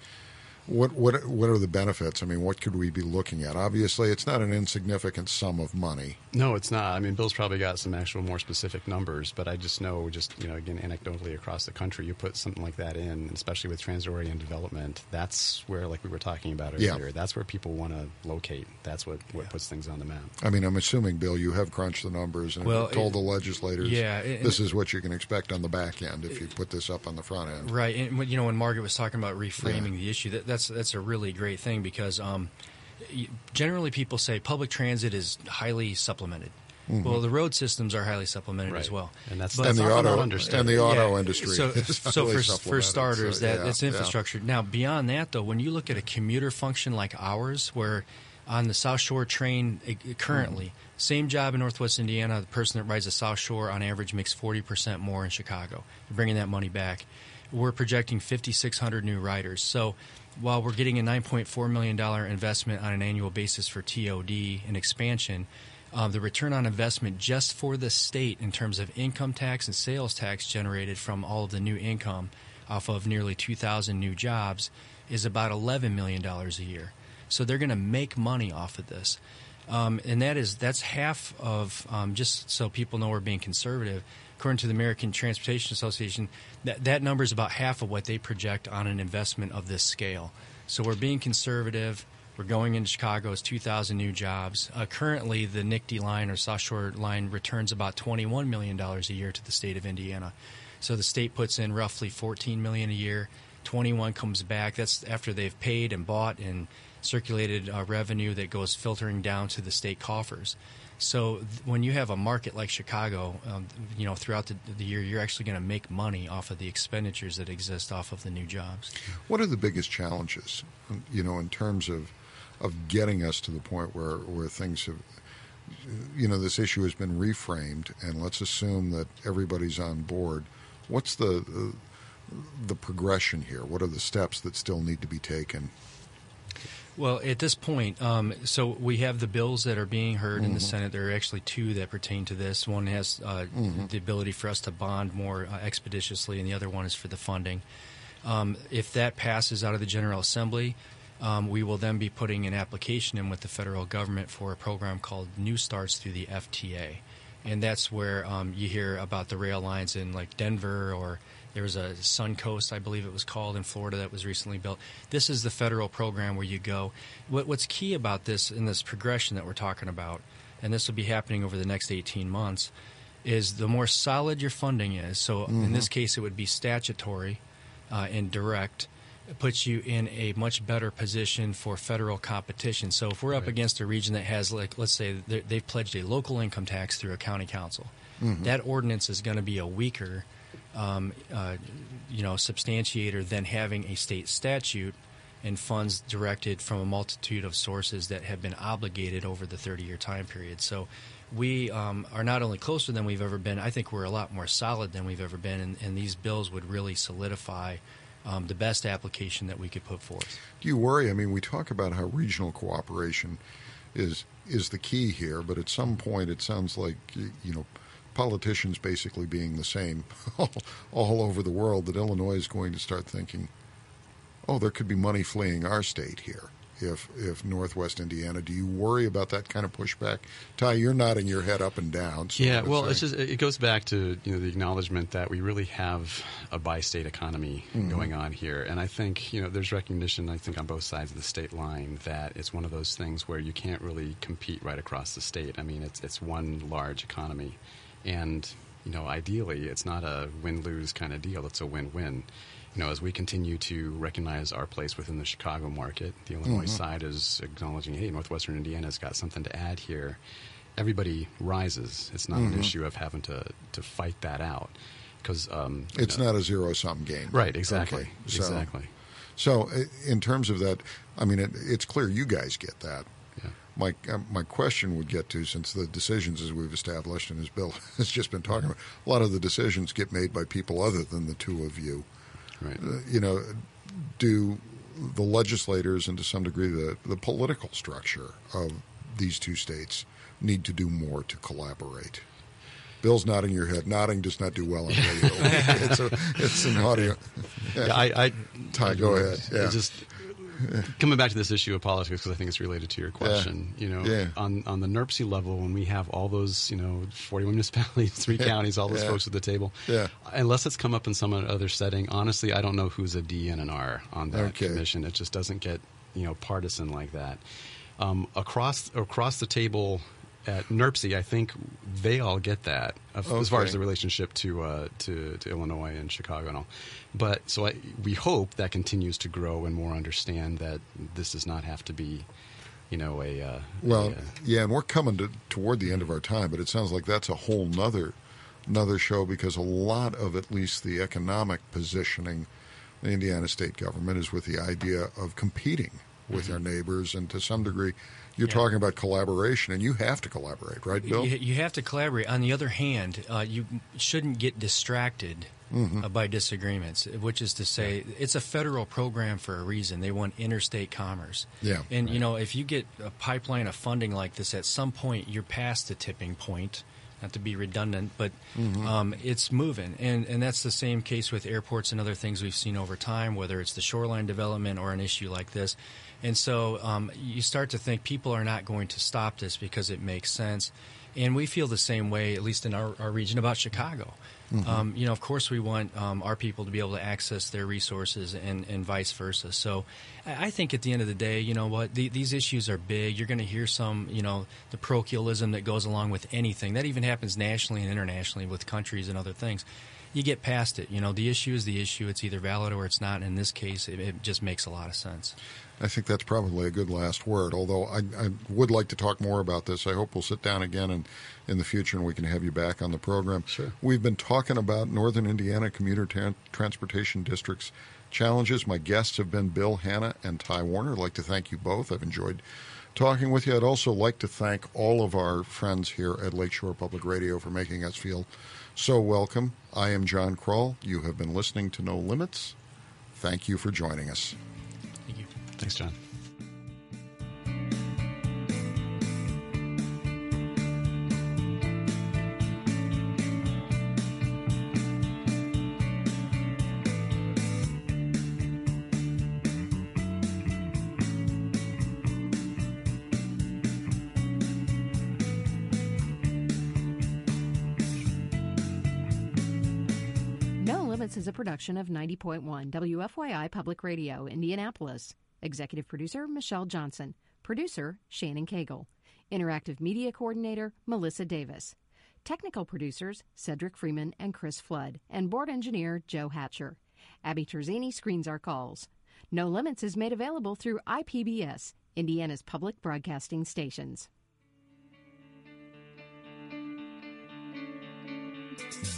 What what what are the benefits? I mean, what could we be looking at? Obviously, it's not an insignificant sum of money. No, it's not. I mean, Bill's probably got some actual more specific numbers, but I just know, just you know, again, anecdotally across the country, you put something like that in, especially with transit-oriented development. That's where, like we were talking about earlier, yeah. that's where people want to locate. That's what, what yeah. puts things on the map. I mean, I'm assuming, Bill, you have crunched the numbers and well, told it, the legislators, yeah, it, this is what you can expect on the back end if you put this up on the front end. Right, and you know, when Margaret was talking about reframing yeah. the issue, that, that's that's a really great thing because um, generally people say public transit is highly supplemented. Mm-hmm. Well, the road systems are highly supplemented right. as well, and that's, but, that's and the auto understood. and the auto yeah. industry. So, so for, for starters, so, that yeah, that's infrastructure. Yeah. Now, beyond that, though, when you look at a commuter function like ours, where on the South Shore train currently, mm-hmm. same job in Northwest Indiana, the person that rides the South Shore on average makes forty percent more in Chicago. We're bringing that money back. We're projecting fifty-six hundred new riders. So while we're getting a nine point four million dollars investment on an annual basis for T O D and expansion, um, the return on investment just for the state in terms of income tax and sales tax generated from all of the new income off of nearly two thousand new jobs is about eleven million dollars a year. So they're going to make money off of this. Um, and that is that's half of, um, just so people know we're being conservative, according to the American Transportation Association, that, that number is about half of what they project on an investment of this scale. So we're being conservative. We're going into Chicago as two thousand new jobs. Uh, currently, the N I C D line or South Shore line returns about twenty-one million dollars a year to the state of Indiana. So the state puts in roughly fourteen million dollars a year. twenty-one comes back. That's after they've paid and bought and circulated uh, revenue that goes filtering down to the state coffers. So th- when you have a market like Chicago, um, you know, throughout the, the year, you're actually going to make money off of the expenditures that exist off of the new jobs. What are the biggest challenges, you know, in terms of of getting us to the point where, where things have, you know, this issue has been reframed, and let's assume that everybody's on board. What's the the, the progression here? What are the steps that still need to be taken? Well, at this point, um, so we have the bills that are being heard mm-hmm. in the Senate. There are actually two that pertain to this. One has uh, mm-hmm. the ability for us to bond more uh, expeditiously, and the other one is for the funding. Um, if that passes out of the General Assembly, um, we will then be putting an application in with the federal government for a program called New Starts through the F T A. And that's where um, you hear about the rail lines in like Denver, or there was a Suncoast, I believe it was called, in Florida that was recently built. This is the federal program where you go. What, what's key about this in this progression that we're talking about, and this will be happening over the next eighteen months, is the more solid your funding is. So mm-hmm. in this case, it would be statutory uh, and direct. puts you in a much better position for federal competition. So if we're up right. against a region that has, like, let's say they've pledged a local income tax through a county council, mm-hmm. that ordinance is going to be a weaker, um, uh, you know, substantiator than having a state statute and funds directed from a multitude of sources that have been obligated over the thirty-year time period. So we um, are not only closer than we've ever been, I think we're a lot more solid than we've ever been, and, and these bills would really solidify um, the best application that we could put forth. Do you worry? I mean, we talk about how regional cooperation is is the key here, but at some point it sounds like, you know, politicians basically being the same all, all over the world, that Illinois is going to start thinking, oh, there could be money fleeing our state here if if Northwest Indiana. Do you worry about that kind of pushback? Ty, you're nodding your head up and down. So yeah, well, it's just, it goes back to, you know, the acknowledgement that we really have a bi-state economy mm-hmm. going on here. And I think, you know, there's recognition, I think, on both sides of the state line that it's one of those things where you can't really compete right across the state. I mean, it's it's one large economy. And, you know, ideally, it's not a win-lose kind of deal. It's a win-win. You know, as we continue to recognize our place within the Chicago market, the Illinois mm-hmm. side is acknowledging, hey, Northwestern Indiana's got something to add here. Everybody rises. It's not mm-hmm. an issue of having to, to fight that out. Because um, it's know, not a zero-sum game. Right, exactly. Okay. So, exactly. So in terms of that, I mean, it, it's clear you guys get that. Yeah. My uh, my question would get to, since the decisions, as we've established and as Bill has just been talking about, a lot of the decisions get made by people other than the two of you. Right. Uh, you know, do the legislators and to some degree the, the political structure of these two states need to do more to collaborate? Bill's nodding your head. Nodding does not do well on radio. it's, a, it's an audio. Yeah, yeah I, I, Ty, go ahead. Yeah. Just coming back to this issue of politics, because I think it's related to your question. Yeah. You know, yeah. on on the N E R C level, when we have all those, you know, forty-one municipalities, three counties, all those yeah. folks at the table, yeah. unless it's come up in some other setting, honestly, I don't know who's a D and an R on that okay. commission. It just doesn't get, you know, partisan like that. Um, across across the table at N E R C, I think they all get that of, okay. as far as the relationship to, uh, to to Illinois and Chicago and all. But so I, we hope that continues to grow and more understand that this does not have to be, you know, a uh, well, a, uh, yeah, and we're coming to, toward the end of our time, but it sounds like that's a whole nother another show, because a lot of at least the economic positioning the Indiana state government is with the idea of competing with mm-hmm. our neighbors, and to some degree you're yeah. talking about collaboration, and you have to collaborate, right, Bill? You, you have to collaborate. On the other hand, uh, you shouldn't get distracted mm-hmm. uh, by disagreements, which is to say it's a federal program for a reason. They want interstate commerce. Yeah. And, right. you know, if you get a pipeline of funding like this, at some point you're past the tipping point. Not to be redundant, but mm-hmm. um, it's moving. And, and that's the same case with airports and other things we've seen over time, whether it's the shoreline development or an issue like this. And so um, you start to think people are not going to stop this because it makes sense. And we feel the same way, at least in our, our region, about Chicago. Mm-hmm. Um, you know, of course we want um, our people to be able to access their resources and, and vice versa. So I think at the end of the day, you know what, the, these issues are big. You're going to hear some, you know, the parochialism that goes along with anything. That even happens nationally and internationally with countries and other things. You get past it. You know, the issue is the issue. It's either valid or it's not. And in this case, it, it just makes a lot of sense. I think that's probably a good last word, although I, I would like to talk more about this. I hope we'll sit down again in, in the future and we can have you back on the program. Sure. We've been talking about Northern Indiana Commuter Tra- Transportation District's challenges. My guests have been Bill Hanna and Ty Warner. I'd like to thank you both. I've enjoyed talking with you. I'd also like to thank all of our friends here at Lakeshore Public Radio for making us feel so welcome. I am John Kroll. You have been listening to No Limits. Thank you for joining us. Thank you. Thanks, John. Is a production of ninety point one W F Y I Public Radio, Indianapolis. Executive producer, Michelle Johnson. Producer, Shannon Cagle. Interactive Media Coordinator, Melissa Davis. Technical producers, Cedric Freeman and Chris Flood. And board engineer, Joe Hatcher. Abby Terzini screens our calls. No Limits is made available through I P B S, Indiana's public broadcasting stations.